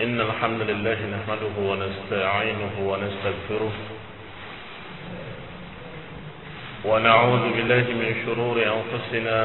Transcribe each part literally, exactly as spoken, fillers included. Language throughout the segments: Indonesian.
إن الحمد لله نحمده ونستعينه ونستغفره ونعوذ بالله من شرور أنفسنا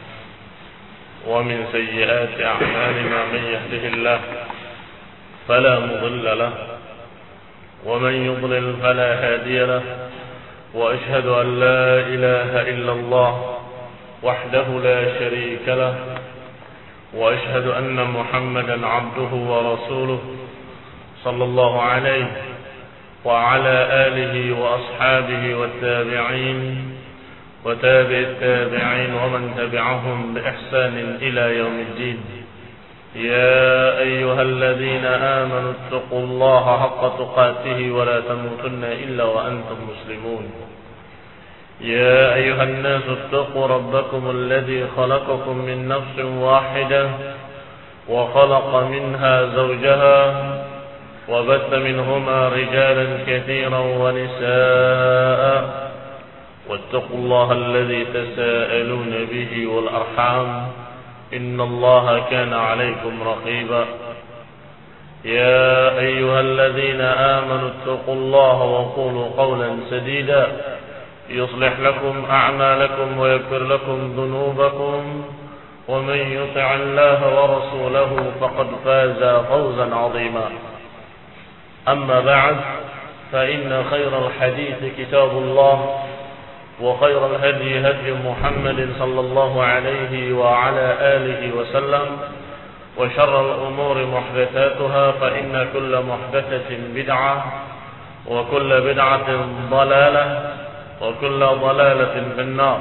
ومن سيئات أعمالنا. من يهده الله فلا مضل له ومن يضلل فلا هادي له، وأشهد أن لا إله إلا الله وحده لا شريك له، وأشهد أن محمدا عبده ورسوله صلى الله عليه وعلى آله وأصحابه والتابعين وتابع التابعين ومن تبعهم بإحسان إلى يوم الدين. يا أيها الذين آمنوا اتقوا الله حق تقاته ولا تموتن إلا وأنتم مسلمون. يا أيها الناس اتقوا ربكم الذي خلقكم من نفس واحدة وخلق منها زوجها وبث منهما رجالا كثيرا ونساء، واتقوا الله الذي تساءلون به والأرحام إن الله كان عليكم رقيبا. يا أيها الذين آمنوا اتقوا الله وقولوا قولا سديدا يصلح لكم أعمالكم ويغفر لكم ذنوبكم، ومن يطع الله ورسوله فقد فاز فوزا عظيما. أما بعد، فإن خير الحديث كتاب الله، وخير الهدي هدي محمد صلى الله عليه وعلى آله وسلم، وشر الأمور محدثاتها، فإن كل محدثة بدعة وكل بدعة ضلالة وكل ضلالة في النار.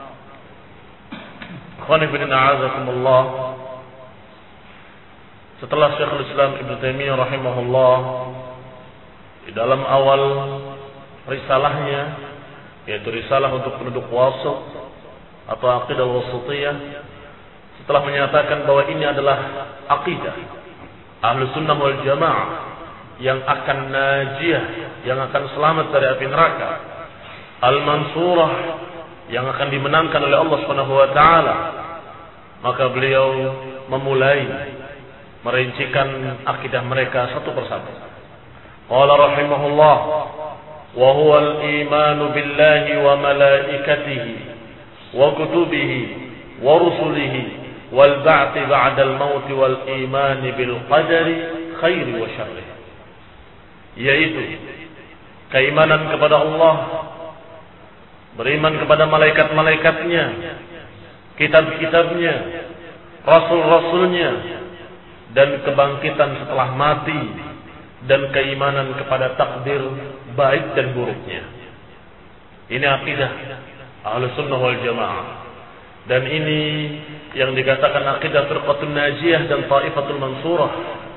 Ikhwani fillah, a'azakumullah. Setelah Syekhul Islam Ibnu Taimiyah rahimahullah di dalam awal risalahnya, yaitu risalah untuk penduduk wasat atau aqidah wasatiyah, setelah menyatakan bahwa ini adalah aqidah Ahlus Sunnah wal Jamaah yang akan najiyah, yang akan selamat dari api neraka, al-mansurah, yang akan dimenangkan oleh Allah Subhanahu wa taala, maka beliau memulai merincikan akidah mereka satu persatu. Qala rahimahullah: wa huwa al-iman billahi wa malaikatihi wa kutubihi wa rusulihi wal ba'thi ba'da al-maut wal iman bil qadari khairi wa syarri, yaitu keimanan kepada Allah, beriman kepada malaikat-malaikatnya, kitab-kitabnya, rasul-rasulnya, dan kebangkitan setelah mati, dan keimanan kepada takdir baik dan buruknya. Ini akidah Ahlus Sunnah wal Jamaah, dan ini yang dikatakan akidah Firqatun Najiyah dan Taifatul Mansurah.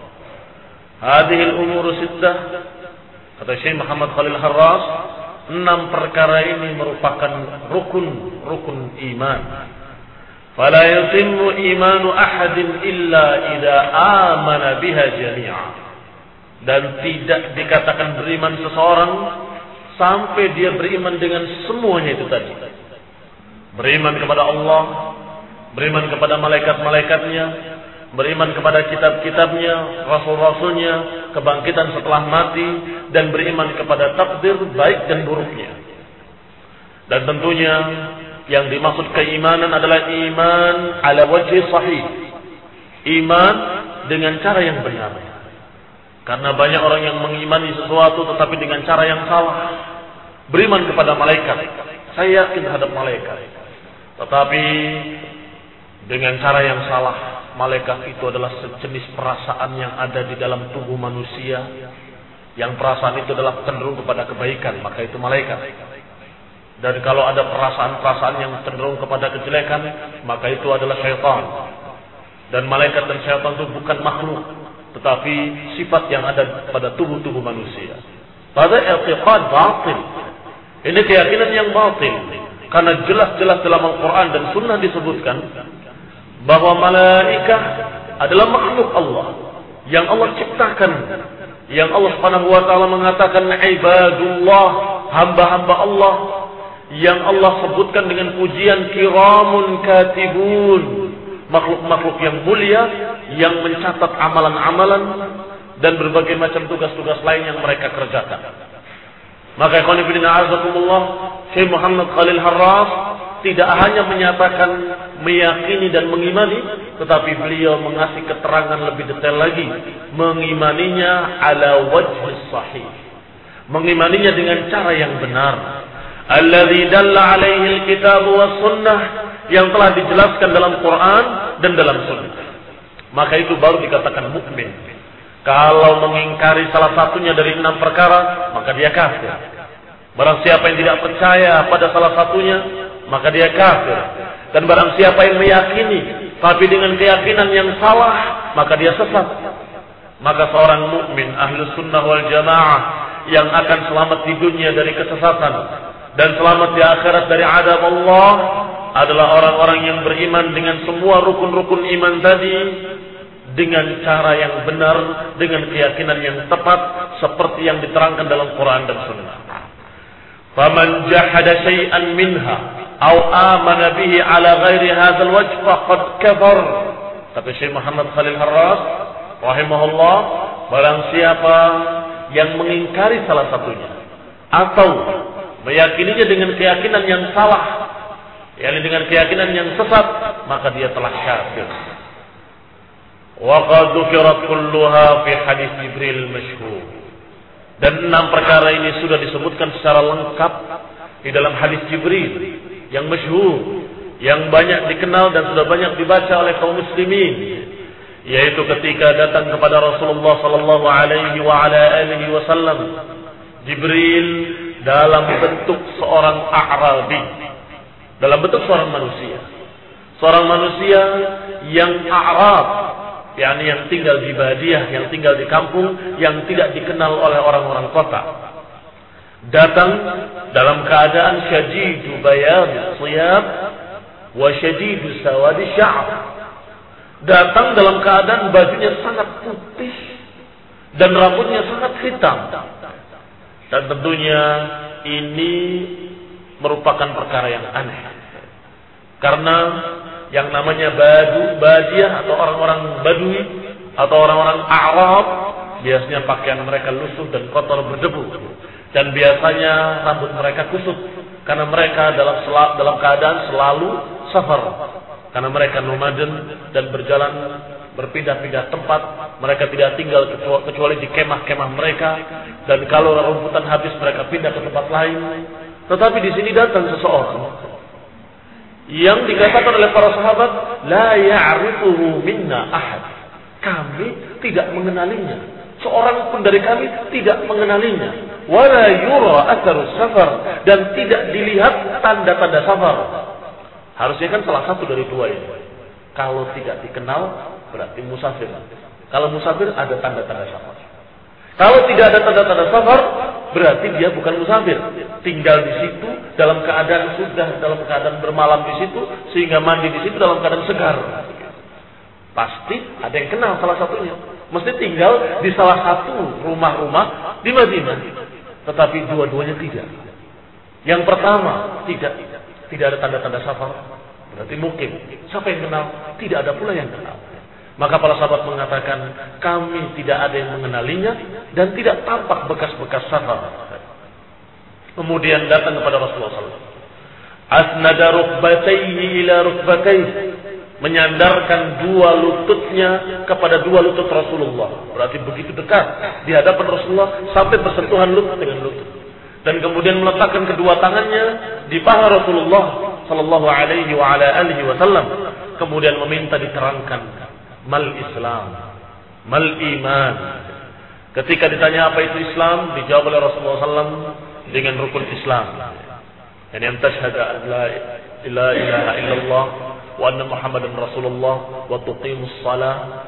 Hadhil umuru sittah, kata Syekh Muhammad Khalil Harras, enam perkara ini merupakan rukun-rukun iman. Fala yatimmu imanu ahadin illa idza amana biha jami'a. Dan tidak dikatakan beriman seseorang sampai dia beriman dengan semuanya itu tadi. Beriman kepada Allah, beriman kepada malaikat-malaikatnya, beriman kepada kitab-kitabnya, rasul-rasulnya, kebangkitan setelah mati, dan beriman kepada takdir baik dan buruknya. Dan tentunya yang dimaksud keimanan adalah iman ala wajhi sahih, iman dengan cara yang benar. Karena banyak orang yang mengimani sesuatu tetapi dengan cara yang salah. Beriman kepada malaikat, saya yakin terhadap malaikat, tetapi dengan cara yang salah. Malaikat itu adalah sejenis perasaan yang ada di dalam tubuh manusia, yang perasaan itu adalah cenderung kepada kebaikan, maka itu malaikat. Dan kalau ada perasaan-perasaan yang cenderung kepada kejelekan, maka itu adalah syaitan. Dan malaikat dan syaitan itu bukan makhluk, tetapi sifat yang ada pada tubuh-tubuh manusia. Pada i'tiqad batil. Ini keyakinan yang batil. Karena jelas-jelas dalam Al-Quran dan Sunnah disebutkan bahwa malaikat adalah makhluk Allah yang Allah ciptakan, yang Allah Subhanahu wa taala mengatakan ibadullah, hamba-hamba Allah, yang Allah sebutkan dengan pujian kiramun katibun, makhluk-makhluk yang mulia yang mencatat amalan-amalan dan berbagai macam tugas-tugas lain yang mereka kerjakan. Maka ikhwan fillah azakumullah, Syekh Muhammad Khalil Harras tidak hanya menyatakan meyakini dan mengimani, tetapi beliau mengasih keterangan lebih detail lagi, mengimaninya ala wajhi sahih, mengimaninya dengan cara yang benar, alladzi dalla alaihi alkitab was sunnah, yang telah dijelaskan dalam Quran dan dalam sunnah. Maka itu baru dikatakan mukmin. Kalau mengingkari salah satunya dari enam perkara, maka dia kafir. Barang siapa yang tidak percaya pada salah satunya, maka dia kafir. Dan barang siapa yang meyakini tapi dengan keyakinan yang salah, maka dia sesat. Maka seorang mukmin ahlus sunnah wal jamaah yang akan selamat di dunia dari kesesatan dan selamat di akhirat dari azab Allah adalah orang-orang yang beriman dengan semua rukun-rukun iman tadi dengan cara yang benar, dengan keyakinan yang tepat seperti yang diterangkan dalam Quran dan Sunnah. Faman jahada syai'an minha aw amana bihi ala ghairi hadzal wajh faqad kafar. Kata Syekh Muhammad Khalil Harras rahimahullah, barang siapa yang mengingkari salah satunya atau meyakininya dengan keyakinan yang salah, yakni dengan keyakinan yang sesat, maka dia telah kafir. Wa qad dzukirat kulluha fi hadis Jibril masyhur. Dan enam perkara ini sudah disebutkan secara lengkap di dalam hadis Jibril yang masyhur, yang banyak dikenal dan sudah banyak dibaca oleh kaum muslimin, yaitu ketika datang kepada Rasulullah sallallahu alaihi wa ala alihi wasallam Jibril dalam bentuk seorang A'rabi, dalam bentuk seorang manusia, seorang manusia yang A'rab, yakni yang tinggal di badiah, yang tinggal di kampung, yang tidak dikenal oleh orang-orang kota. Datang dalam keadaan syadidu bayad siyab wa syadidu sawadi sya'ab. Datang dalam keadaan bajunya sangat putih dan rambutnya sangat hitam. Dan tentunya ini merupakan perkara yang aneh. Karena yang namanya badu, badiah atau orang-orang Badui atau orang-orang Arab, biasanya pakaian mereka lusuh dan kotor berdebu, dan biasanya rambut mereka kusut karena mereka dalam dalam keadaan selalu safar, karena mereka nomaden dan berjalan berpindah-pindah tempat. Mereka tidak tinggal kecuali di kemah-kemah mereka, dan kalau rumputan habis mereka pindah ke tempat lain. Tetapi di sini datang seseorang yang dikatakan oleh para sahabat, la ya'rifuhu minna ahad. Kami tidak mengenalinya. Seorang pun dari kami tidak mengenalinya. Wala yura atharu safar, dan tidak dilihat tanda-tanda safar. Harusnya kan salah satu dari dua ini. Kalau tidak dikenal berarti musafir. Kalau musafir ada tanda-tanda safar. Kalau tidak ada tanda-tanda safar, berarti dia bukan musafir. Tinggal di situ dalam keadaan sudah dalam keadaan bermalam di situ, sehingga mandi di situ dalam keadaan segar. Pasti ada yang kenal salah satunya. Mesti tinggal di salah satu rumah-rumah di Madinah. Tetapi dua-duanya tidak. Yang pertama tidak tidak ada tanda-tanda safar, berarti mungkin. Siapa yang kenal? Tidak ada pula yang kenal. Maka para sahabat mengatakan, kami tidak ada yang mengenalinya dan tidak tampak bekas-bekas safar. Kemudian datang kepada Rasulullah sallallahu alaihi wasallam. Asnada rukbatayhi ila rukbatayhi, menyandarkan dua lututnya kepada dua lutut Rasulullah. Berarti begitu dekat di hadapan Rasulullah sampai bersentuhan lutut dengan lutut. Dan kemudian meletakkan kedua tangannya di paha Rasulullah sallallahu alaihi wa ala alihi wasallam. Kemudian meminta diterangkan mal Islam, mal iman. Ketika ditanya apa itu Islam, dijawab oleh Rasulullah sallallahu alaihi wasallam dengan rukun Islam, yani an tashhadu an la ilaha illallah wa anna Muhammadan Rasulullah wa tuqimus shalah.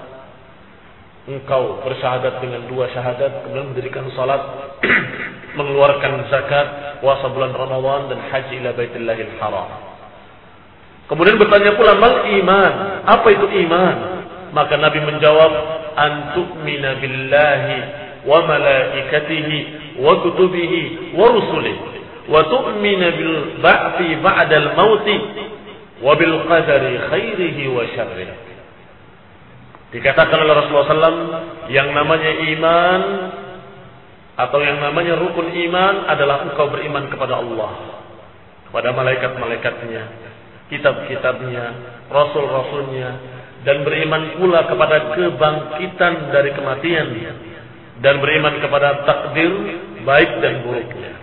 Engkau bersyahadat dengan dua syahadat, kemudian mendirikan salat, mengeluarkan zakat, puasa bulan Ramadan, dan haji ila Baitillahil Haram. Kemudian bertanya pula mal iman, apa itu iman? Maka Nabi menjawab, an tu'mina billahi wa malaikatihi wa kutubihi wa rusulihi wa tu'mina bil ba'thi ba'dal mauti wa bil qadari khairihi wa syarrihi. Dikatakan oleh Rasulullah shallallahu alaihi wasallam, yang namanya iman atau yang namanya rukun iman adalah engkau beriman kepada Allah, kepada malaikat-malaikatnya, kitab-kitabnya, rasul-rasulnya, dan beriman pula kepada kebangkitan dari kematian, dan beriman kepada takdir baik dan buruknya.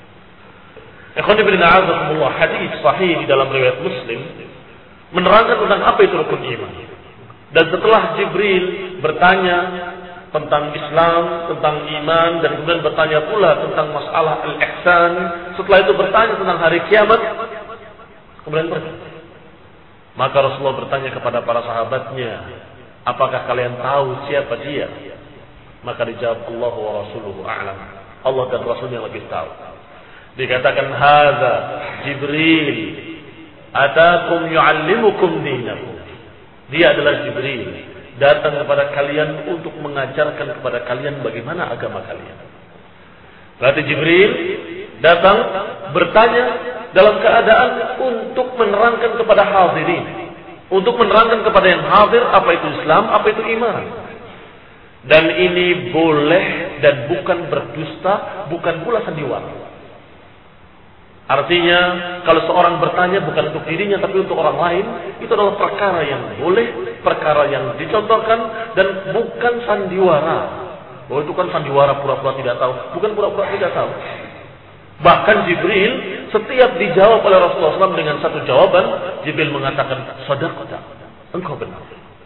Ikhwan fillah a'azakumullah, hadis sahih di dalam riwayat Muslim menerangkan tentang apa itu rukun iman. Dan setelah Jibril bertanya tentang Islam, tentang iman, dan kemudian bertanya pula tentang masalah al-ihsan, setelah itu bertanya tentang hari kiamat, kemudian pergi. Maka Rasulullah bertanya kepada para sahabatnya, apakah kalian tahu siapa dia? Maka dijawab, Allah wa rasuluhu a'lam. Allah dan Rasulnya lebih tahu. Dikatakan, hadza Jibril atakum yu'allimukum dinakum. Dia adalah Jibril, datang kepada kalian untuk mengajarkan kepada kalian bagaimana agama kalian. Berarti Jibril datang bertanya dalam keadaan untuk menerangkan kepada hadirin, untuk menerangkan kepada yang hadir apa itu Islam, apa itu iman. Dan ini boleh dan bukan berdusta, bukan pula sandiwara. Artinya, kalau seorang bertanya bukan untuk dirinya tapi untuk orang lain, itu adalah perkara yang boleh, perkara yang dicontohkan, dan bukan sandiwara. Bahwa itu kan sandiwara pura-pura tidak tahu, bukan pura-pura tidak tahu. Bahkan Jibril setiap dijawab oleh Rasulullah shallallahu alaihi wasallam dengan satu jawaban, Jibril mengatakan, shadaqta, engkau benar.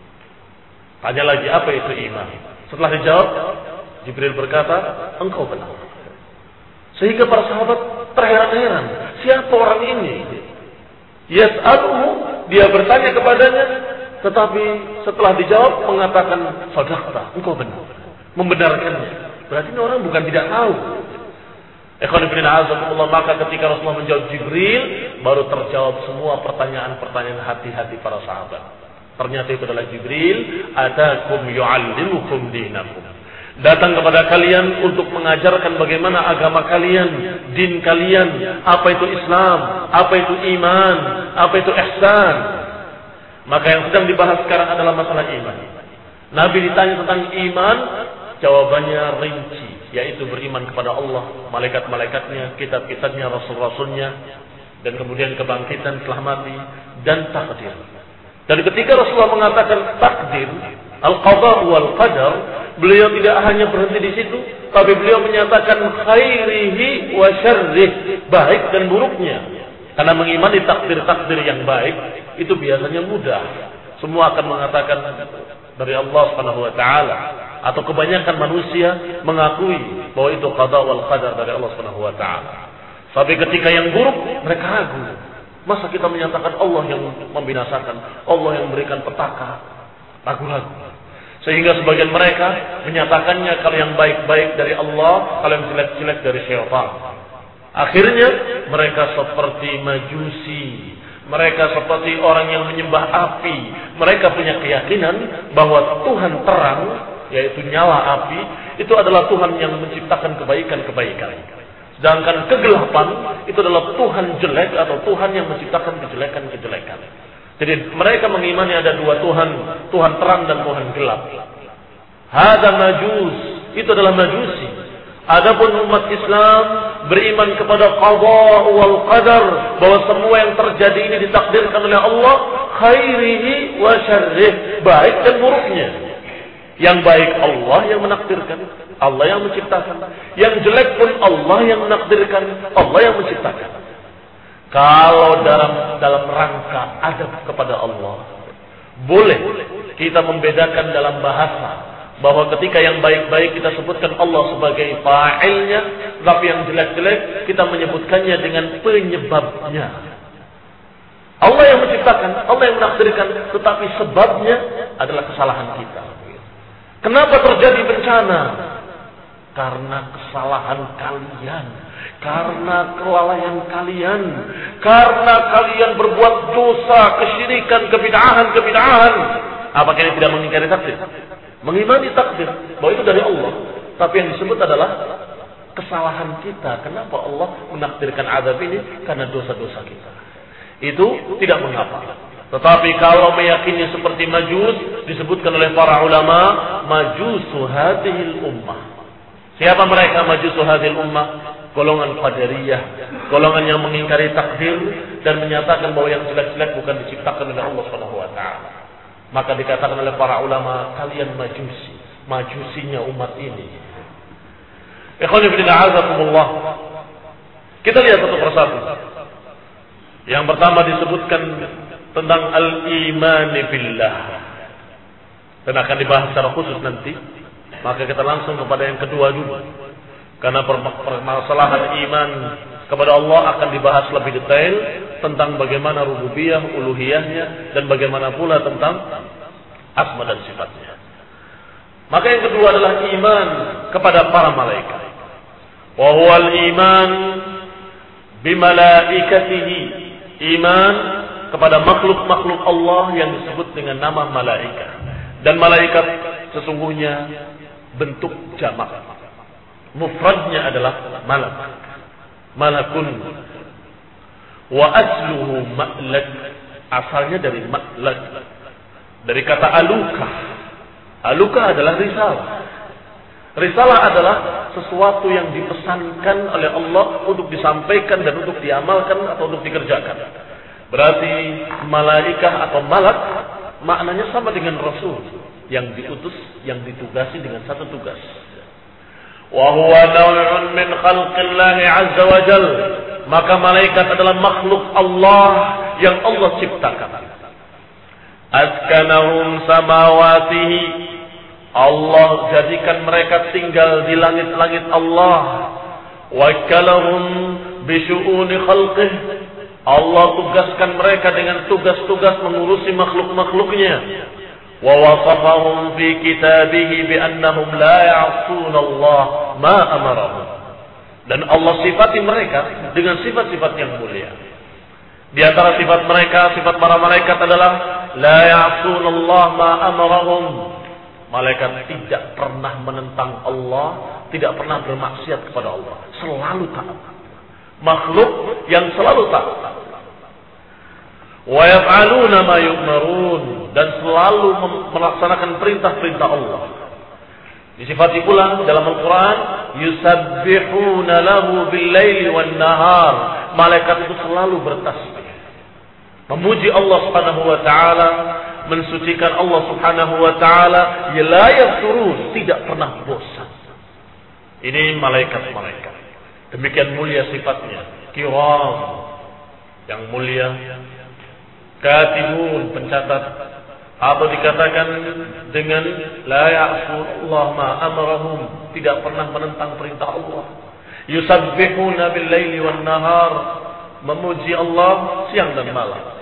Tanya lagi, apa itu iman? Setelah dijawab, Jibril berkata, engkau benar. Sehingga para sahabat terheran-heran, siapa orang ini? Yas'aluhu, dia bertanya kepadanya, tetapi setelah dijawab mengatakan, shadaqta, engkau benar, membenarkannya. Berarti ini orang bukan tidak tahu. Ikhwan fillah a'azakumullah, maka ketika Rasulullah menjawab Jibril, baru terjawab semua pertanyaan-pertanyaan hati-hati para sahabat. Ternyata itu adalah Jibril, atakum yu'allimukum dinakum. Datang kepada kalian untuk mengajarkan bagaimana agama kalian, din kalian, apa itu Islam, apa itu iman, apa itu ihsan. Maka yang sedang dibahas sekarang adalah masalah iman. Nabi ditanya tentang iman, jawabannya rinci, yaitu beriman kepada Allah, malaikat-malaikatnya, kitab-kitabnya, rasul-rasulnya, dan kemudian kebangkitan setelah mati, dan takdir. Dan ketika Rasulullah mengatakan takdir, al-qada wal qadar, beliau tidak hanya berhenti di situ, tapi beliau menyatakan khairihi wa syarrih, baik dan buruknya. Karena mengimani takdir-takdir yang baik itu biasanya mudah. Semua akan mengatakan dari Allah Subhanahu wa taala, atau kebanyakan manusia mengakui bahwa itu qada wal qadar dari Allah Subhanahu wa taala. Tapi ketika yang buruk, mereka ragu. Masa kita menyatakan Allah yang membinasakan, Allah yang memberikan petaka? Ragu-ragu. Sehingga sebagian mereka menyatakannya kalau yang baik-baik dari Allah, kalau yang jelek-jelek dari syaitan. Akhirnya mereka seperti majusi, mereka seperti orang yang menyembah api. Mereka punya keyakinan bahwa Tuhan terang, yaitu nyala api, itu adalah Tuhan yang menciptakan kebaikan-kebaikan. Sedangkan kegelapan itu adalah Tuhan jelek atau Tuhan yang menciptakan kejelekan-kejelekan. Jadi mereka mengimani ada dua Tuhan, Tuhan terang dan Tuhan gelap. Hada majus, itu adalah majusi. Adapun umat Islam beriman kepada qada wal qadar, bahwa semua yang terjadi ini ditakdirkan oleh Allah, khairihi wa syarrih, baik dan buruknya. Yang baik Allah yang menakdirkan, Allah yang menciptakan. Yang jelek pun Allah yang menakdirkan, Allah yang menciptakan. Kalau dalam dalam rangka adab kepada Allah, boleh kita membedakan dalam bahasa bahwa ketika yang baik-baik kita sebutkan Allah sebagai fa'ilnya, tapi yang jelek-jelek kita menyebutkannya dengan penyebabnya. Allah yang menciptakan, Allah yang menakdirkan, tetapi sebabnya adalah kesalahan kita. Kenapa terjadi bencana? Karena kesalahan kalian, karena kelalaian kalian, karena kalian berbuat dosa, kesyirikan, kebid'ahan, kebid'ahan. Apakah ini tidak mengingkari takdir? Mengimani takdir bahwa itu dari Allah, tapi yang disebut adalah kesalahan kita. Kenapa Allah menakdirkan azab ini? Karena dosa-dosa kita. Itu tidak mengapa. Tetapi kalau meyakini seperti majus, disebutkan oleh para ulama, majusu hadhil ummah. Siapa mereka majusu hadhil ummah? Golongan Qadariyah, golongan yang mengingkari takdir dan menyatakan bahwa yang jelek-jelek bukan diciptakan oleh Allah Subhanahu wa taala. Maka dikatakan oleh para ulama, kalian majusi, majusinya umat ini. Ikhwan fillah azakumullah. Kita lihat satu persatu. Yang pertama disebutkan tentang al-iman billah. Dan akan dibahas secara khusus nanti. Maka kita langsung kepada yang kedua dulu. Karena permasalahan iman kepada Allah akan dibahas lebih detail tentang bagaimana rububiyah, uluhiyahnya, dan bagaimana pula tentang asma dan sifatnya. Maka yang kedua adalah iman kepada para malaikat. Wa huwal iman bimalaikatihi. Iman kepada makhluk-makhluk Allah yang disebut dengan nama malaikat. Dan malaikat sesungguhnya bentuk jamak. Mufradnya adalah malak. Malakun. Wa asluhu ma'lak. Asalnya dari ma'lak. Dari kata aluka. Aluka adalah risalah. Risalah adalah sesuatu yang dipesankan oleh Allah untuk disampaikan dan untuk diamalkan atau untuk dikerjakan. Berarti malaikah atau malak maknanya sama dengan rasul yang diutus, yang ditugasi dengan satu tugas. Wa huwa naw'un min khalqillahi 'azza wa jal. Maka malaikat adalah makhluk Allah yang Allah ciptakan. Askanahum samawatihi. Allah jadikan mereka tinggal di langit-langit Allah. Wakkalahum bisyu'uni khalqih. Allah tugaskan mereka dengan tugas-tugas mengurusi makhluk-makhluknya. Wa wasafahum fi kitabihi bi annahum la ya'suna Allah ma amarahum. Dan Allah sifati mereka dengan sifat-sifat yang mulia. Di antara sifat mereka, sifat para malaikat adalah la ya'suna Allah ma amarahum. Malaikat tidak pernah menentang Allah, tidak pernah bermaksiat kepada Allah, selalu taat. Makhluk yang selalu taat. Wa yaf'aluna ma yu'marun, dan selalu melaksanakan perintah-perintah Allah. Disifati pula dalam Al-Quran, yusabbihuna lahu bil-laili wan-nahar. Malaikat itu selalu bertasbih, memuji Allah Subhanahu wa taala, mensucikan Allah Subhanahu wa taala, la yafturun, tidak pernah bosan. Ini malaikat-malaikat. Demikian mulia sifatnya, kiram, yang mulia, katibun, pencatat, atau dikatakan dengan la ya'sun Allah ma amarahum, tidak pernah menentang perintah Allah. Yusabbihuna bil-laili wan-nahar, memuji Allah siang dan malam.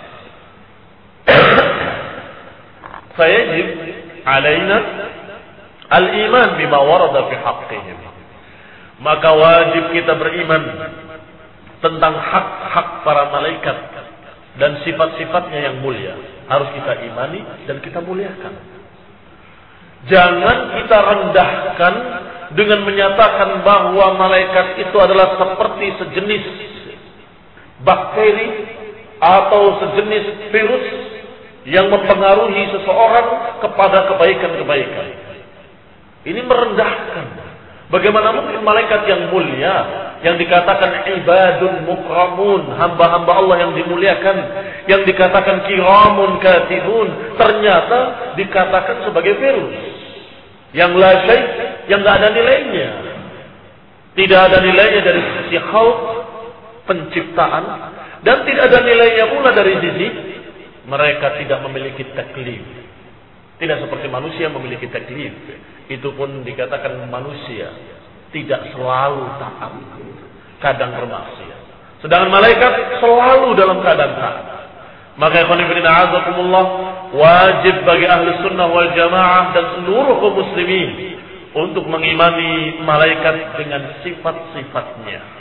Fayajib alaina al-iman bima warada fi haqqihim. Maka wajib kita beriman tentang hak-hak para malaikat dan sifat-sifatnya yang mulia. Harus kita imani dan kita muliakan. Jangan kita rendahkan dengan menyatakan bahwa malaikat itu adalah seperti sejenis bakteri atau sejenis virus yang mempengaruhi seseorang kepada kebaikan-kebaikan. Ini merendahkan. Bagaimana mungkin malaikat yang mulia, yang dikatakan ibadun mukramun, hamba-hamba Allah yang dimuliakan, yang dikatakan kiramun katibun, ternyata dikatakan sebagai virus yang la syai', yang tidak ada nilainya. Tidak ada nilainya dari sisi khalq, penciptaan, dan tidak ada nilainya pula dari sisi mereka tidak memiliki taklif. Tidak seperti manusia memiliki taklif. Itu pun dikatakan manusia tidak selalu taat, kadang bermaksiat. Sedangkan malaikat selalu dalam keadaan taat. Maka ikhwan fillah azakumullah, wajib bagi ahli sunnah wal jamaah dan seluruh kaum muslimin untuk mengimani malaikat dengan sifat-sifatnya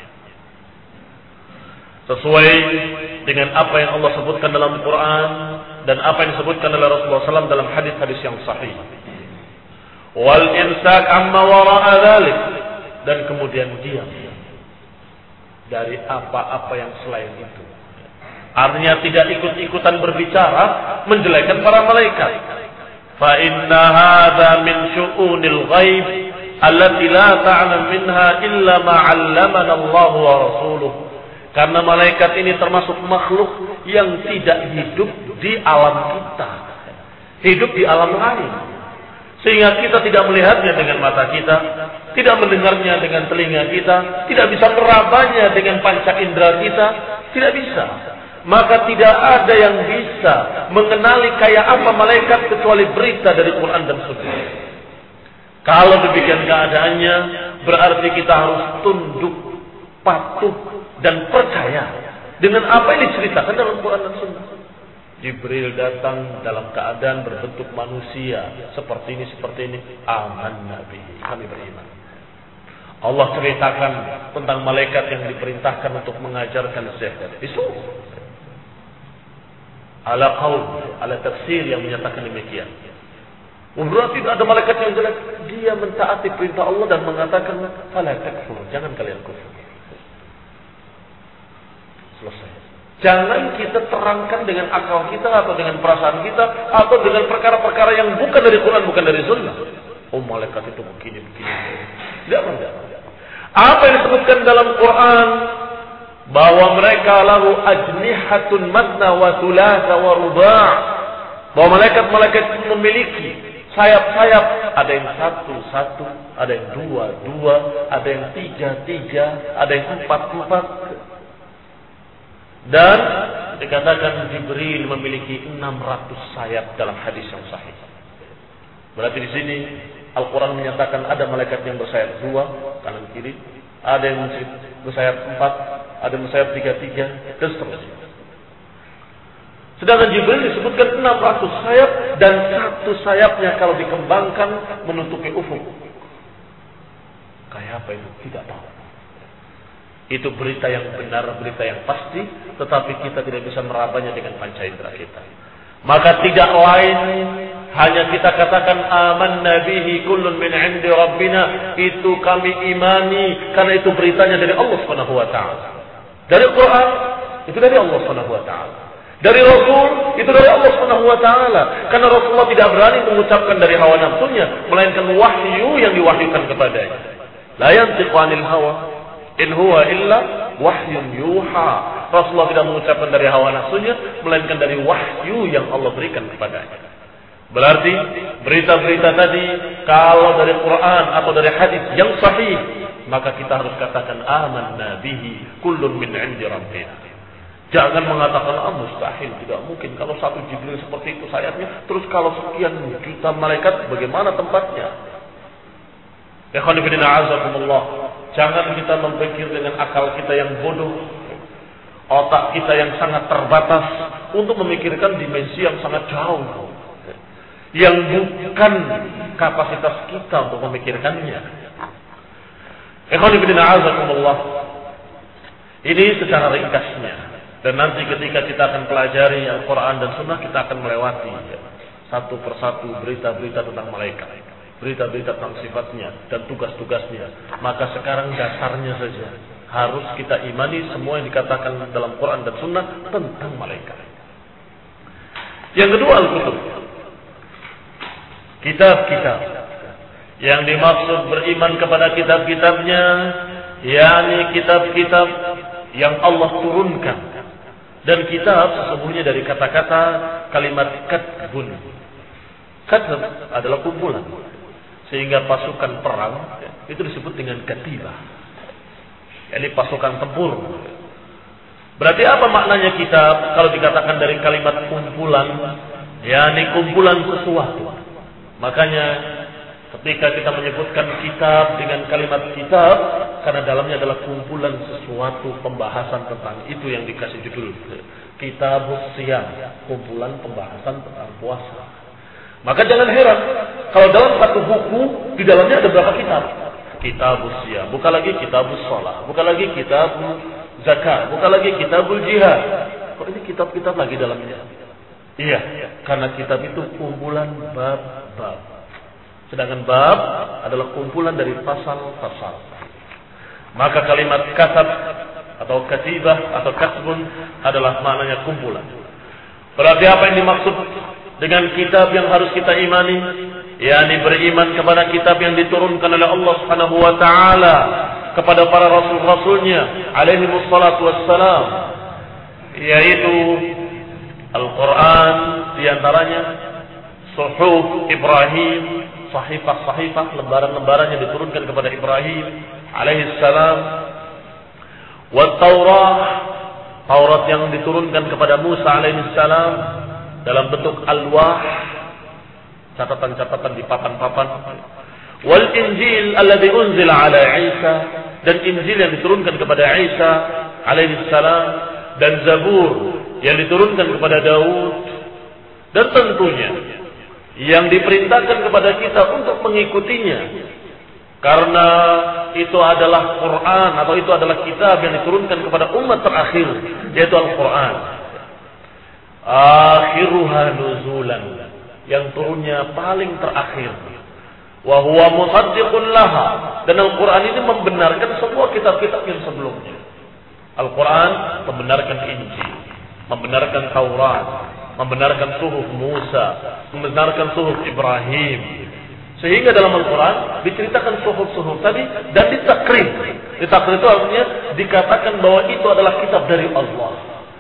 sesuai dengan apa yang Allah sebutkan dalam Al-Quran dan apa yang disebutkan oleh Rasulullah shallallahu alaihi wasallam dalam hadis-hadis yang sahih. Wal imsak amma wara'a dzalik, dan kemudian diam dari apa-apa yang selain itu. Artinya tidak ikut-ikutan berbicara menjelekkan para malaikat. Fa inna hadza min syu'unil ghaib allati la ta'lam minha illa ma 'allamana Allah wa rasuluh. Karena malaikat ini termasuk makhluk yang tidak hidup di alam kita. Hidup di alam lain. Sehingga kita tidak melihatnya dengan mata kita, tidak mendengarnya dengan telinga kita, tidak bisa merabanya dengan panca indera kita, tidak bisa. Maka tidak ada yang bisa mengenali kayak apa malaikat kecuali berita dari Quran dan Sunnah. Kalau demikian keadaannya, berarti kita harus tunduk, patuh, dan percaya dengan apa yang diceritakan dalam Quran dan Sunnah. Jibril datang dalam keadaan berbentuk manusia, seperti ini, seperti ini. Aman Nabi, kami beriman. Allah ceritakan tentang malaikat yang diperintahkan untuk mengajarkan sihir. Itu ala qaul, ala tafsir yang menyatakan demikian. Berarti ada malaikat yang jelek, dia mentaati perintah Allah dan mengatakan fala takfur, jangan kalian kufur. Selesai. Jangan kita terangkan dengan akal kita atau dengan perasaan kita atau dengan perkara-perkara yang bukan dari Quran, bukan dari Sunnah. Oh, malaikat itu begini begini. Tidak tidak. Apa yang disebutkan dalam Quran bahwa mereka lahu ajnihatun matna wa thulatha wa ruba'. Bahwa malaikat-malaikat itu memiliki sayap-sayap, ada yang satu-satu, ada yang dua-dua, ada yang tiga-tiga, ada yang empat-empat. Dan dikatakan Jibril memiliki enam ratus sayap dalam hadis yang sahih. Berarti di sini Al-Quran menyatakan ada malaikat yang bersayap dua, kanan kiri, ada yang bersayap empat, ada yang bersayap tiga-tiga, dan seterusnya. Sedangkan Jibril disebutkan enam ratus sayap dan satu sayapnya kalau dikembangkan menutupi ufuk. Kayak apa itu? Tidak tahu. Itu berita yang benar, berita yang pasti, tetapi kita tidak bisa merabanya dengan panca indera kita. Maka tidak lain hanya kita katakan amanna bihi kullun min 'indi rabbina, itu kami imani karena itu beritanya dari Allah Subhanahu wa taala. Dari Quran itu dari Allah Subhanahu wa taala. Dari Rasul itu dari Allah Subhanahu wa taala. Karena Rasulullah tidak berani mengucapkan dari hawa nafsunya, melainkan wahyu yang diwahyukan kepadanya. La yantiqu 'anil hawa in huwa illa wahyun yuha. Rasulullah tidak mengucapkan dari hawa nafsunya, melainkan dari wahyu yang Allah berikan kepadanya. Berarti berita-berita tadi kalau dari Quran atau dari hadis yang sahih, maka kita harus katakan amanna bihi kullun min 'indi rabbina. Jangan mengatakan ah, mustahil, tidak mungkin kalau satu Jibril seperti itu sayapnya, terus kalau sekian juta malaikat bagaimana tempatnya? Ikhwan fillah a'azakumullah. Jangan kita berpikir dengan akal kita yang bodoh, otak kita yang sangat terbatas untuk memikirkan dimensi yang sangat jauh, yang bukan kapasitas kita untuk memikirkannya. Ikhwan fillah a'azakumullah. Ini secara ringkasnya. Dan nanti ketika kita akan pelajari Al-Quran dan Sunnah, kita akan melewati satu persatu berita-berita tentang malaikat, berita-berita tentang sifatnya dan tugas-tugasnya. Maka sekarang dasarnya saja harus kita imani semua yang dikatakan dalam Quran dan Sunnah tentang malaikat. Yang kedua, Al-Kutub, kitab-kitab. Yang dimaksud beriman kepada kitab-kitabnya, yakni kitab-kitab yang Allah turunkan. Dan kitab sesungguhnya dari kata-kata kalimat katbun. Katb adalah kumpulan. Sehingga pasukan perang itu disebut dengan katibah. Ini pasukan tempur. Berarti apa maknanya kitab? Kalau dikatakan dari kalimat kumpulan, yakni kumpulan sesuatu. Makanya ketika kita menyebutkan kitab dengan kalimat kitab, karena dalamnya adalah kumpulan sesuatu pembahasan tentang itu yang dikasih judul Kitabus Siyam, kumpulan pembahasan tentang puasa. Maka jangan heran kalau dalam satu buku di dalamnya ada berapa kitab? Kitabus Siyam, bukan lagi Kitabus Shalah, bukan lagi Kitabul Zakat, bukan lagi Kitabul Jihad. Kok ini kitab-kitab lagi dalamnya? Iya, karena kitab itu kumpulan bab-bab. Sedangkan bab adalah kumpulan dari pasal-pasal. Maka kalimat katab atau katibah atau kasbun adalah maknanya kumpulan. Berarti apa yang dimaksud dengan kitab yang harus kita imani? yakni beriman kepada kitab yang diturunkan oleh Allah Subhanahu wa taala kepada para rasul-rasulnya alaihi wassalatu wassalam, yaitu Al-Qur'an, di antaranya Suhuf Ibrahim, sahifah-sahifah, lembaran-lembaran yang diturunkan kepada Ibrahim alaihi salam, wa Taurah, Taurat yang diturunkan kepada Musa alaihi salam dalam bentuk alwah, catatan-catatan di papan-papan, wal Injil alladzi unzila ala Isa, dan Injil yang diturunkan kepada Isa alaihi salam, dan Zabur yang diturunkan kepada Daud, dan tentunya yang diperintahkan kepada kita untuk mengikutinya karena itu adalah Quran atau itu adalah kitab yang diturunkan kepada umat terakhir, yaitu Al-Quran. Akhiruha nuzulan, yang turunnya paling terakhir. Wa huwa musaddiqun laha, dan Al-Quran ini membenarkan semua kitab-kitab yang sebelumnya. Al-Quran membenarkan Injil, membenarkan Taurat, membenarkan suhuf Musa, membenarkan suhuf Ibrahim. Sehingga dalam Al-Quran diceritakan suhuf-suhuf tadi dan ditakrir. Ditakrir itu artinya dikatakan bahwa itu adalah kitab dari Allah.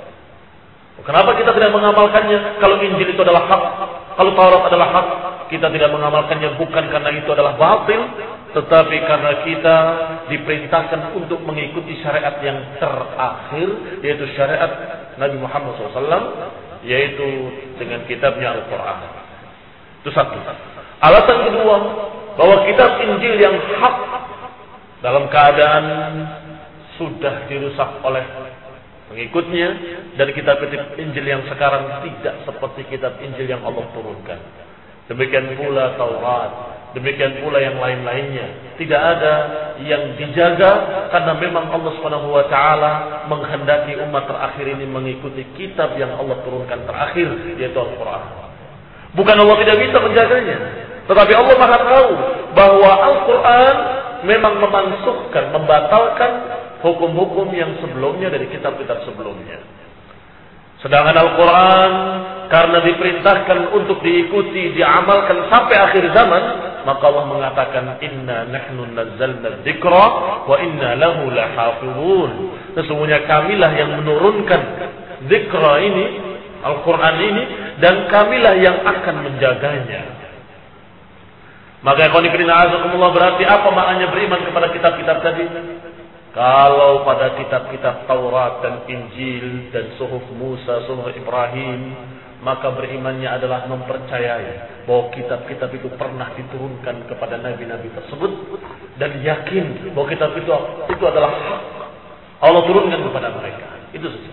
Kenapa kita tidak mengamalkannya? Kalau Injil itu adalah hak, kalau Taurat adalah hak, kita tidak mengamalkannya bukan karena itu adalah batil, tetapi karena kita diperintahkan untuk mengikuti syariat yang terakhir, yaitu syariat Nabi Muhammad shallallahu alaihi wasallam, yaitu dengan kitabnya Al-Quran. Itu satu. Alasan kedua, bahwa kitab Injil yang hak dalam keadaan sudah dirusak oleh pengikutnya, dan kitab-kitab Injil yang sekarang tidak seperti kitab Injil yang Allah turunkan. Demikian pula Taurat, demikian pula yang lain-lainnya. Tidak ada yang dijaga karena memang Allah Subhanahu wa taala menghendaki umat terakhir ini mengikuti kitab yang Allah turunkan terakhir, yaitu Al-Qur'an. Bukan Allah tidak bisa menjaganya, tetapi Allah Maha tahu bahwa Al-Qur'an memang memansuhkan, membatalkan hukum-hukum yang sebelumnya dari kitab-kitab sebelumnya. Sedangkan Al-Quran karena diperintahkan untuk diikuti, diamalkan sampai akhir zaman, maka Allah mengatakan inna nahnu nazzalna dzikra wa inna lahu lahafizun. Sesungguhnya kamilah yang menurunkan dzikra ini, Al-Quran ini, dan kamilah yang akan menjaganya. Maka ikhwan fillah azakumullah, berarti apa maknanya beriman kepada kitab-kitab tadi? Kalau pada kitab-kitab Taurat dan Injil dan suhuf Musa, suhuf Ibrahim, maka berimannya adalah mempercayai bahwa kitab-kitab itu pernah diturunkan kepada nabi-nabi tersebut, dan yakin bahwa kitab itu itu adalah hak, Allah turunkan kepada mereka. Itu saja.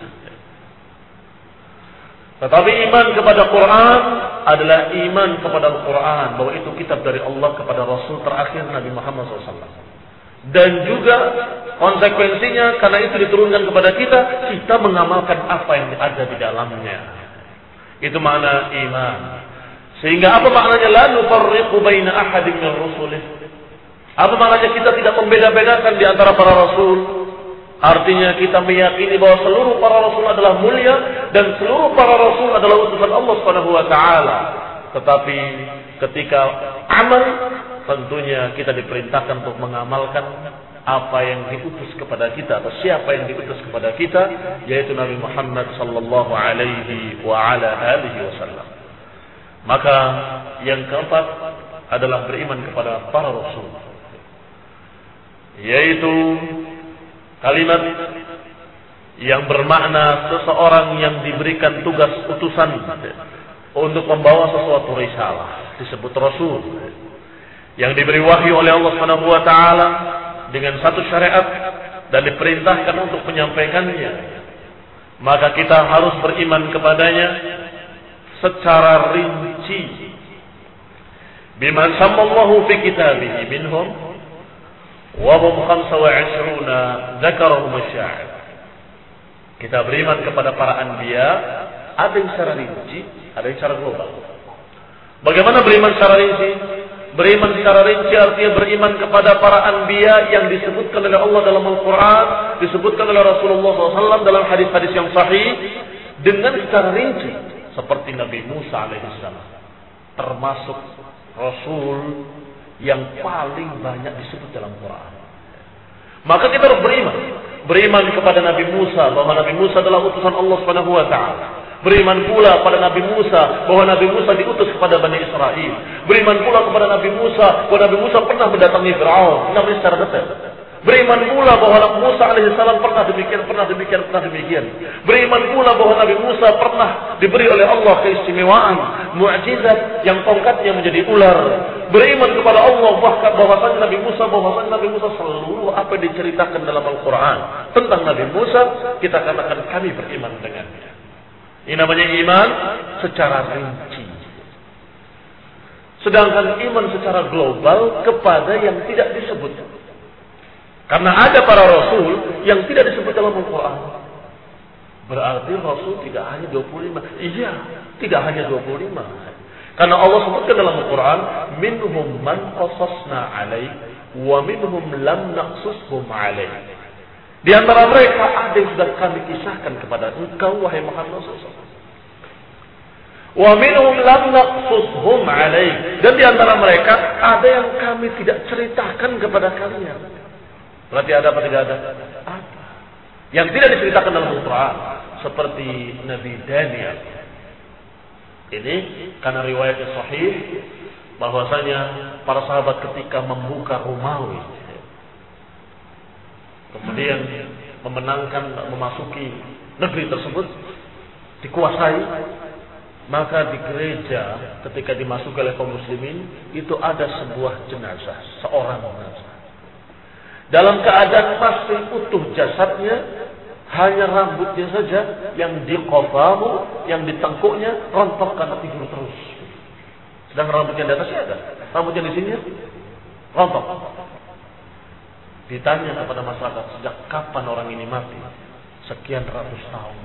Tetapi iman kepada Quran adalah iman kepada Al-Quran, bahwa itu kitab dari Allah kepada Rasul terakhir Nabi Muhammad shallallahu alaihi wasallam. Dan juga konsekuensinya karena itu diturunkan kepada kita, kita mengamalkan apa yang ada di dalamnya. Itu makna iman. Sehingga apa maknanya la nufarriqu baina ahadin min rusulih? Apa maknanya kita tidak membeda-bedakan di antara para rasul? Artinya kita meyakini bahwa seluruh para rasul adalah mulia dan seluruh para rasul adalah utusan Allah Subhanahu wa taala. Tetapi ketika amal, tentunya kita diperintahkan untuk mengamalkan apa yang diutus kepada kita atau siapa yang diutus kepada kita, yaitu Nabi Muhammad sallallahu alaihi wa ala alihi wasallam. Maka yang keempat adalah beriman kepada para rasul, yaitu kalimat yang bermakna seseorang yang diberikan tugas utusan untuk membawa sesuatu risalah, disebut rasul, yang diberi wahyu oleh Allah Subhanahu wa taala dengan satu syariat dan diperintahkan untuk menyampaikannya. Maka kita harus beriman kepadanya secara rinci. Bima sammallahu fi kitabihi minhum wa hum khamsa wa ishruna dzakarahum asy-sya'ir. Kita beriman kepada para anbiya, ada yang secara rinci, ada yang secara global. Bagaimana beriman secara rinci? Beriman secara rinci artinya beriman kepada para anbiya yang disebutkan oleh Allah dalam Al-Quran, disebutkan oleh Rasulullah shallallahu alaihi wasallam dalam hadis-hadis yang sahih, dengan secara rinci. Seperti Nabi Musa alaihissalam, termasuk Rasul yang paling banyak disebut dalam Quran. Maka kita harus beriman. Beriman kepada Nabi Musa, bahwa Nabi Musa adalah utusan Allah subhanahu wa ta'ala. Beriman pula pada Nabi Musa bahwa Nabi Musa diutus kepada Bani Israel. Beriman pula kepada Nabi Musa bahwa Nabi Musa pernah mendatangi Fir'aun. Namanya secara detail. Beriman pula bahwa Nabi Musa alaihissalam pernah demikian, pernah demikian, pernah demikian. Beriman pula bahwa Nabi Musa pernah diberi oleh Allah keistimewaan, mukjizat yang tongkatnya menjadi ular. Beriman kepada Allah bahkan bahwasanya Nabi Musa, bahwasanya Nabi Musa seluruh apa yang diceritakan dalam Al-Quran tentang Nabi Musa, kita katakan kami beriman dengannya. Ini namanya iman secara rinci. Sedangkan iman secara global kepada yang tidak disebut. Karena ada para rasul yang tidak disebut dalam Al-Quran. Berarti rasul tidak hanya dua puluh lima. Iya, tidak hanya dua puluh lima. Karena Allah sebutkan dalam Al-Quran, minhum man qasasna alaik wa minhum lam naqsushum alaik. Di antara mereka ada yang sudah kami kisahkan kepada engkau wahai Muhammad shallallahu alaihi wasallam. Wa minhum lam naqsushum alaik. Dan di antara mereka ada yang kami tidak ceritakan kepada kalian. Berarti ada apa tidak ada? Ada. Yang tidak diceritakan dalam Al-Quran, seperti Nabi Daniel. Ini karena riwayatnya sahih bahwasanya para sahabat ketika membuka Romawi, kemudian memenangkan memasuki negeri tersebut, dikuasai, maka di gereja ketika dimasuki oleh kaum muslimin itu ada sebuah jenazah, seorang jenazah. Dalam keadaan masih utuh jasadnya, hanya rambutnya saja yang di qafahu, yang di tengkuknya rontok karena tidur terus. Sedang rambutnya di atasnya ada, rambutnya di sini rontok. Ditanya kepada masyarakat, sejak kapan orang ini mati? Sekian ratus tahun.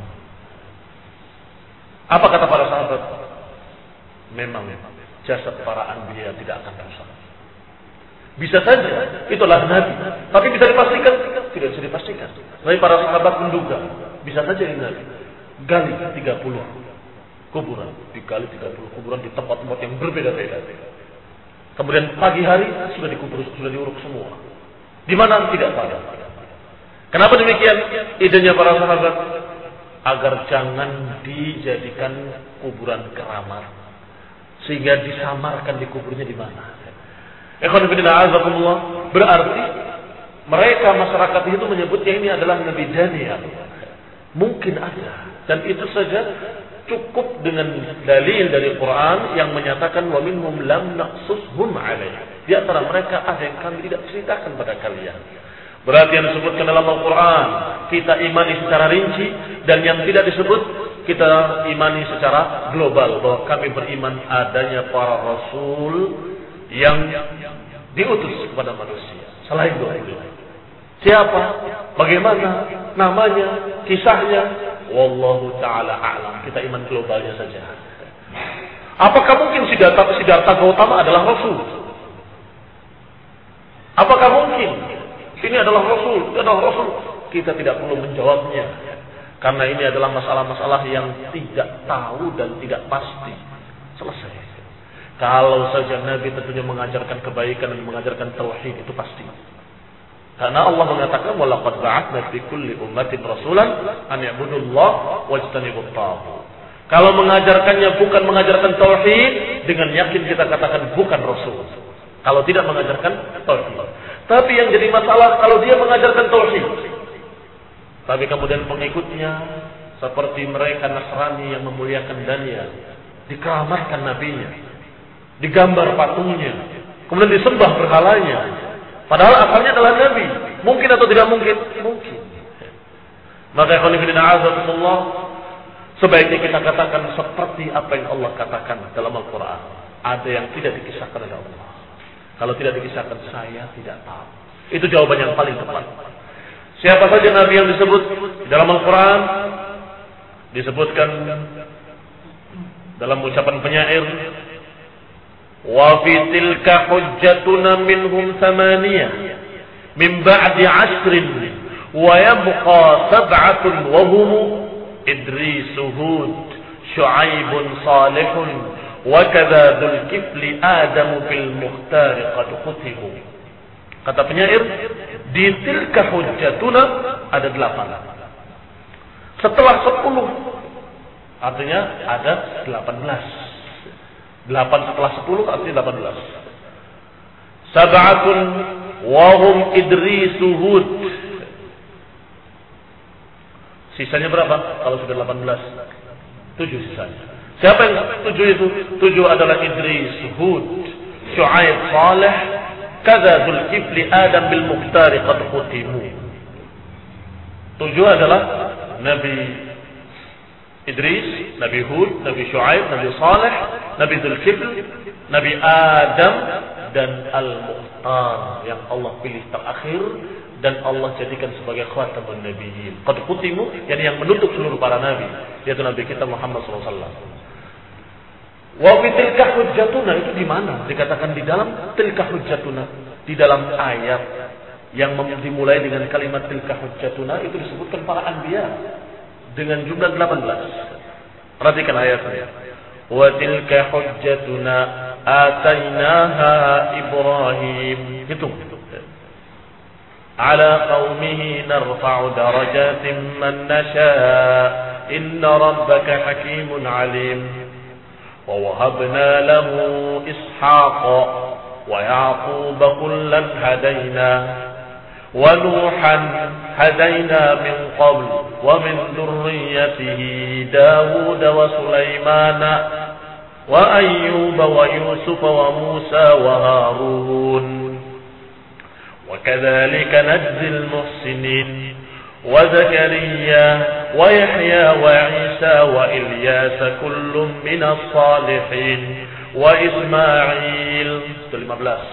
Apa kata para sahabat? Memang jasad para anbiya tidak akan rusak. Bisa saja itulah Nabi, tapi bisa dipastikan? Tidak bisa dipastikan. Tapi para sahabat menduga bisa saja ini Nabi. Gali tiga puluh kuburan, digali tiga puluh kuburan di tempat-tempat yang berbeda-beda. Kemudian pagi hari sudah dikubur, sudah diuruk semua. Di mana tidak tahu. Kenapa demikian? Idenya para sahabat agar jangan dijadikan kuburan keramat, sehingga disamarkan di kuburnya di mana. Ikhwan fillah azakumullah, berarti mereka masyarakat itu menyebutnya ini adalah Nabi Daniel. Mungkin ada, dan itu saja cukup dengan dalil dari Quran yang menyatakan wa minhum lam naqsushum alaih. Di antara mereka ada yang kami tidak ceritakan pada kalian. Berarti yang disebutkan dalam Al-Quran kita imani secara rinci, dan yang tidak disebut kita imani secara global, bahwa kami beriman adanya para rasul yang diutus kepada manusia selain dua puluh lima. Siapa? Bagaimana? Namanya? Kisahnya? Wallahu ta'ala a'lam. Kita iman globalnya saja. Apakah mungkin Siddhartha Siddhartha Gautama adalah rasul? Apakah mungkin ini adalah rasul? Ini adalah rasul? Kita tidak perlu menjawabnya, karena ini adalah masalah-masalah yang tidak tahu dan tidak pasti. Selesai. Kalau saja Nabi tentunya mengajarkan kebaikan dan mengajarkan tauhid, itu pasti. Karena Allah mengatakan walaqad ba'atsna fi kulli ummatin rasulan an ya'budullaha wajtanibut taghut. Kalau mengajarkannya bukan mengajarkan tauhid, dengan yakin kita katakan bukan rasul. Kalau tidak mengajarkan tauhid. Tapi yang jadi masalah kalau dia mengajarkan tauhid, tapi kemudian pengikutnya seperti mereka Nasrani yang memuliakan Daniel, dikeramatkan nabinya, digambar patungnya, kemudian disembah berhalanya, padahal asalnya adalah Nabi. Mungkin atau tidak mungkin? Mungkin. Maka ikhwan fillah a'azakumullah, sebaiknya kita katakan seperti apa yang Allah katakan dalam Al-Quran. Ada yang tidak dikisahkan oleh Allah. Kalau tidak dikisahkan, saya tidak tahu. Itu jawaban yang paling tepat. Siapa saja Nabi yang disebut dalam Al-Quran, disebutkan dalam ucapan penyair, Wa fi tilka hujjatuna minhum thamaniyah min ba'di ashrin wa yabqa sab'atun wa hum Idris, Hud, Shu'aib, Salih wa kadza dzul kifli Adam fil mukhtar qad khutibu. Kata penyair, di tilka hujjatuna ada delapan. Setelah sepuluh, artinya ada delapan belas. Delapan setelah sepuluh artinya delapan belas. Sab'atun wa hum Idris, Hud. Sisanya berapa? Kalau sudah delapan belas, tujuh sisanya. Siapa yang tujuh itu? Tujuh adalah Idris, Hud, Shu'aib, Salih, kadza Dzulkifli, Adam bil Mukhtar qad khutimu. Tujuh adalah Nabi Idris, Nabi Hud, Nabi Shu'aib, Nabi Salih, Nabi Dzulkifli, Nabi Adam, dan Al-Mukhtar yang Allah pilih terakhir dan Allah jadikan sebagai khatamun nabiyyin. Qad khutimu, yakni yang menutup seluruh para nabi, yaitu Nabi kita Muhammad sallallahu alaihi wasallam. Wa fi tilka hujjatuna, itu di mana? Dikatakan di dalam tilka hujjatuna, di dalam ayat yang dimulai dengan kalimat tilka hujjatuna itu disebutkan para anbiya dengan jumlah delapan belas. Perhatikan ayatnya. Wa tilka hujjatuna atainaha Ibrahim. Hitung. Ala qaumihi narfa'u darajatin man nasha' inna rabbaka hakimun alim. Wa wahabna lahu Ishaqa wa Yaquba kullan hadaina wa Nuhan hadaina min qabl wa min dhurriyyatihi Dawud wa Sulaimana wa Ayyub wa Yusuf wa Musa wa Harun. وكذلك نجزي المحسنين وزكريا ويحيى وعيسى وإلياس كل من الصالحين وإسماعيل lima belas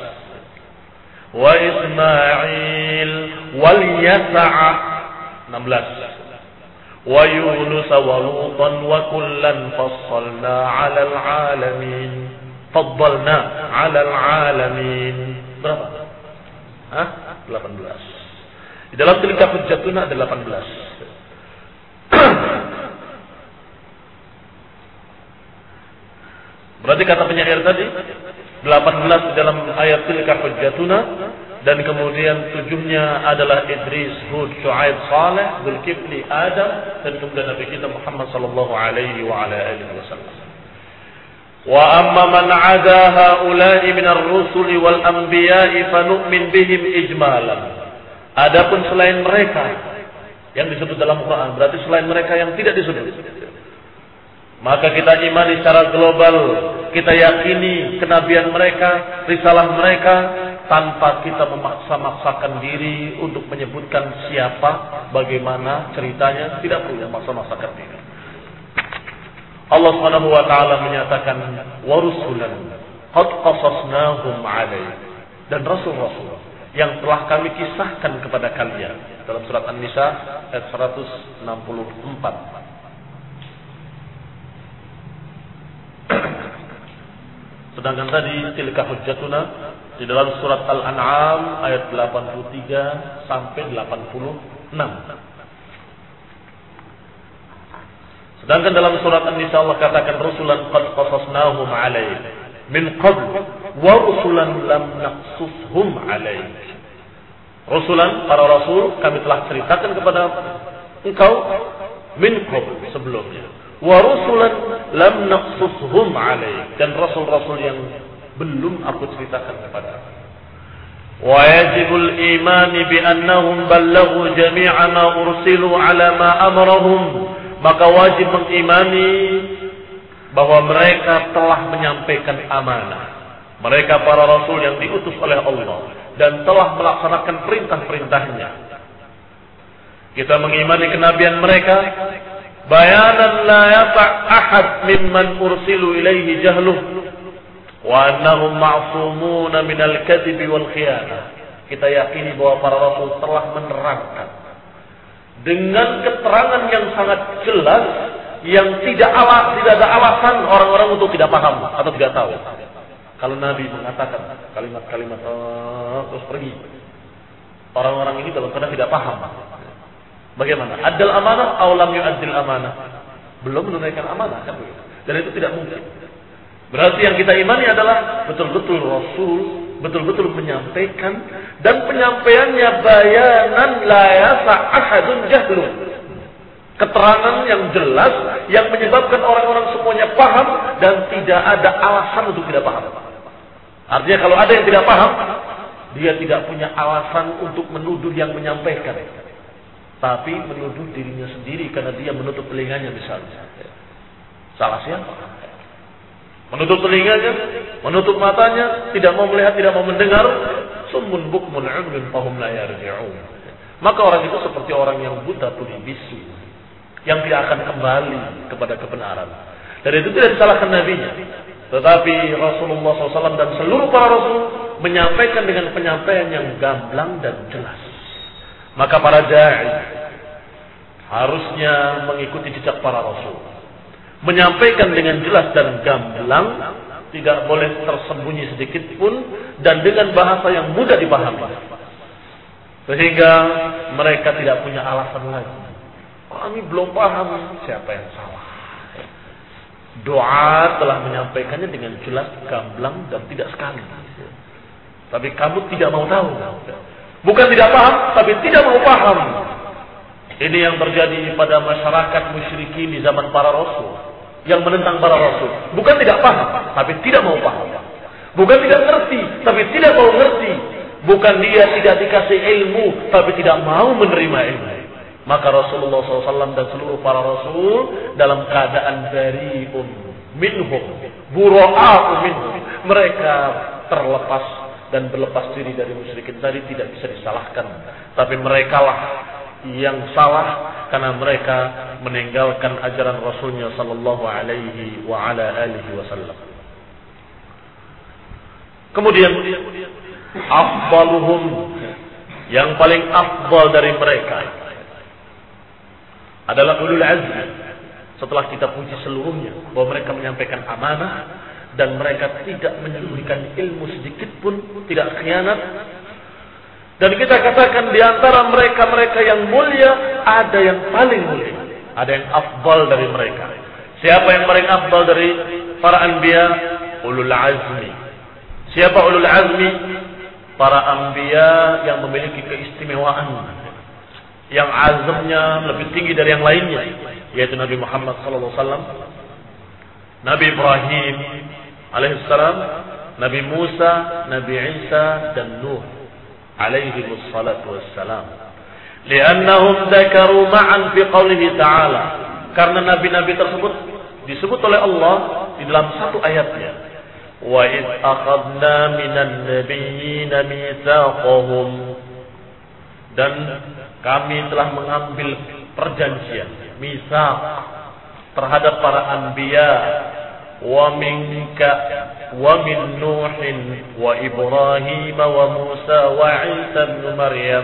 وإسماعيل واليسع enam belas ويونس ولوطا وكلا فضلنا على العالمين فضلنا على العالمين. Berapa? Hah? delapan belas. Di dalam tilka hujjatuna ada delapan belas. Berarti kata penyair tadi delapan belas di dalam ayat tilka hujjatuna, dan kemudian tujuhnya adalah Idris, Hud, Shu'aib, Saleh, Dzulkifli, Adam, dan kemudian Nabi kita Muhammad sallallahu alaihi wa ala alihi wasallam. Wa amma man 'ada haula'i min ar-rusuli wal anbiya'i fa nu'min bihim ijmalan. Adapun selain mereka yang disebut dalam Quran, berarti selain mereka yang tidak disebut, maka kita imani secara global, kita yakini kenabian mereka, risalah mereka, tanpa kita memaksa-maksakan diri untuk menyebutkan siapa, bagaimana ceritanya, tidak perlu memaksa-maksakan diri. Allah Subhanahu wa taala menyatakan wa rusulan qad qasasnahum 'alaik, dan rasul-rasul yang telah kami kisahkan kepada kalian dalam surat An-Nisa ayat seratus enam puluh empat. Sedangkan tadi tilka hujjatuna di dalam surat Al-An'am ayat delapan puluh tiga sampai delapan puluh enam. Sedangkan dalam surat An-Nisa Allah katakan rusulan qad qasasnahum 'alaik min qabl wa rusulan lam naqsushum 'alaik. Rusulan, para rasul kami telah ceritakan kepada engkau min qabl, sebelumnya. Wa rusulan lam naqsushum 'alaik, dan rasul-rasul yang belum aku ceritakan kepada engkau. Wa yajibul iman bi annahum ballaghu jami'a ma ursilu 'ala ma amarahum. Maka wajib mengimani bahwa mereka telah menyampaikan amanah. Mereka para rasul yang diutus oleh Allah dan telah melaksanakan perintah-perintahnya. Kita mengimani kenabian mereka, bayanan la yata' ahad mimman ursilu ilaihi jahluh wa annahum ma'sumuna minal kadhibi wal khiyanah. Kita yakini bahwa para rasul telah menerangkan dengan keterangan yang sangat jelas, yang tidak alas, tidak ada alasan orang-orang untuk tidak paham atau tidak tahu. Kalau Nabi mengatakan kalimat-kalimat oh, terus pergi, orang-orang ini dalam keadaan tidak paham. Bagaimana? Adil amanah atau lam yu'addil amanah? Belum menunaikan amanah kan? Dan itu tidak mungkin. Berarti yang kita imani adalah betul-betul Rasul, betul-betul menyampaikan, dan penyampaiannya bayanan la yasa ahadun jahlun. Keterangan yang jelas yang menyebabkan orang-orang semuanya paham dan tidak ada alasan untuk tidak paham. Artinya kalau ada yang tidak paham, dia tidak punya alasan untuk menuduh yang menyampaikan, tapi menuduh dirinya sendiri karena dia menutup telinganya misalnya. Salah siapa? Menutup telinganya, menutup matanya, tidak mau melihat, tidak mau mendengar. Summun bukmun umyun fahum la yarji'un. Maka orang itu seperti orang yang buta tuli bisu, yang tidak akan kembali kepada kebenaran. Dan itu tidak disalahkan nabinya, tetapi Rasulullah shallallahu alaihi wasallam dan seluruh para rasul menyampaikan dengan penyampaian yang gamblang dan jelas. Maka para da'i harusnya mengikuti jejak para rasul, menyampaikan dengan jelas dan gamblang, tidak boleh tersembunyi sedikit pun, dan dengan bahasa yang mudah dipahami, sehingga mereka tidak punya alasan lagi. Kami belum paham, siapa yang salah? Doa telah menyampaikannya dengan jelas, gamblang, dan tidak sekali. Tapi kamu tidak mau tahu. Bukan tidak paham, tapi tidak mau paham. Ini yang terjadi pada masyarakat musyrikin di zaman para rasul, yang menentang para rasul. Bukan tidak paham, tapi tidak mau paham. Bukan tidak ngerti, tapi tidak mau ngerti. Bukan dia tidak dikasih ilmu, tapi tidak mau menerima ilmu. Maka Rasulullah shallallahu alaihi wasallam dan seluruh para rasul dalam keadaan bari'un minhum, bura'a'u minhum. Mereka terlepas dan berlepas diri dari musyrikin tadi, tidak bisa disalahkan. Tapi merekalah yang salah karena mereka meninggalkan ajaran Rasulnya sallallahu alaihi wa ala alihi wasallam. Kemudian afdaluhum, yang paling afdal dari mereka adalah ulul azmi. Setelah kita puji seluruhnya bahwa mereka menyampaikan amanah dan mereka tidak menyembunyikan ilmu sedikit pun, tidak khianat. Dan kita katakan di antara mereka-mereka yang mulia ada yang paling mulia, ada yang afdal dari mereka. Siapa yang paling afdal dari para anbiya? Ulul azmi. Siapa ulul azmi? Para anbiya yang memiliki keistimewaan, yang azamnya lebih tinggi dari yang lainnya, yaitu Nabi Muhammad sallallahu alaihi wasallam, Nabi Ibrahim alaihissalam, Nabi Musa, Nabi Isa, dan Nuh alaihi wassalatu wassalam. Liannahum dzakaru ma'an fi qoulihi ta'ala. Karena nabi-nabi tersebut disebut oleh Allah di dalam satu ayatnya. Wa id akhadna minan nabiyyin mitsaqahum. Dan kami telah mengambil perjanjian, mitsaq, terhadap para anbiya, wa minka wa min Nuhin wa Ibrahim wa Musa wa Isa bin Maryam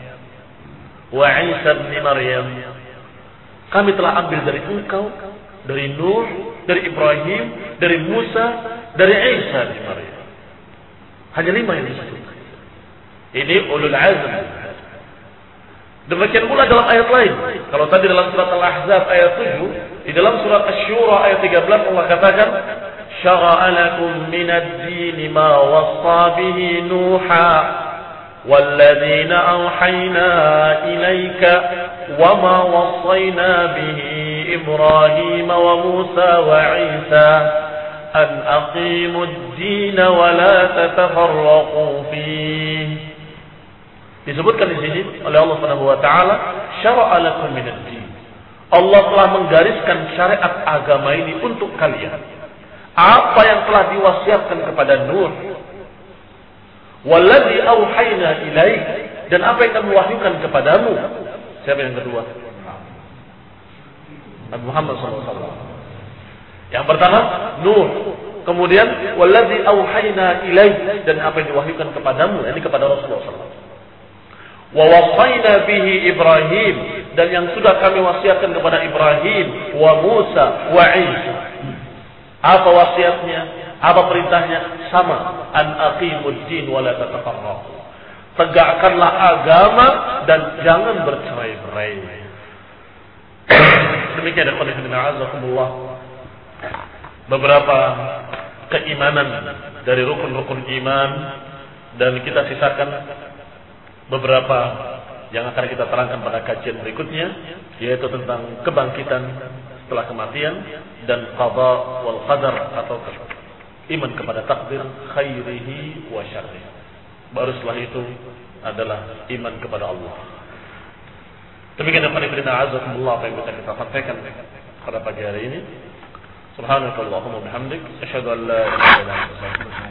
wa Isa bin Maryam. Kami telah ambil dari engkau, dari Nuh, dari Ibrahim, dari Musa, dari Isa bin Maryam. Hanya lima yang disebut. Ini ulul azm. Demikian pula dalam ayat lain. Kalau tadi dalam surat Al-Ahzab ayat tujuh, di dalam surat Asy-Syura ayat tiga belas Allah katakan, "Syara'a lakum minad dini ma wassa bihi Nuha walladzina awhayna ilaika wa ma wassayna bihi Ibrahim wa Musa wa Isa an aqimud din wa la tatafarraqu fihi." Disebutkan di sini oleh Allah Subhanahu wa taala, syara'a lakum minad din. Allah telah menggariskan syariat agama ini untuk kalian. Apa yang telah diwasiatkan kepada Nuh, wallazi auhayna ilaik, dan apa yang kami wahyukan kepadamu. Siapa yang kedua? Nabi Muhammad sallallahu alaihi wasallam. Yang pertama Nuh, kemudian wallazi auhayna ilaik, dan apa yang diwahyukan kepadamu, ini kepada Rasulullah sallallahu alaihi wasallam. Wa wasaina bihi Ibrahim, dan yang sudah kami wasiatkan kepada Ibrahim, wa Musa, wa Isa. Apa wasiatnya? Apa perintahnya? Sama, an aqimud din wa la tatafarraqu. Tegakkanlah agama dan jangan bercerai-berai. Demikian ikhwan fillah azakumullah. Beberapa keimanan dari rukun-rukun iman, dan kita sisakan beberapa yang akan kita terangkan pada kajian berikutnya, yaitu tentang kebangkitan setelah kematian dan qada wal qadar atau iman kepada takdir khairihi wa syarrihi. Baru setelah itu adalah iman kepada Allah. Demikian yang paling azakumullah apa yang bisa kita sampaikan pada pagi hari ini. Subhanakallahumma bihamdik asyhadu an la ilaha illa anta astaghfiruka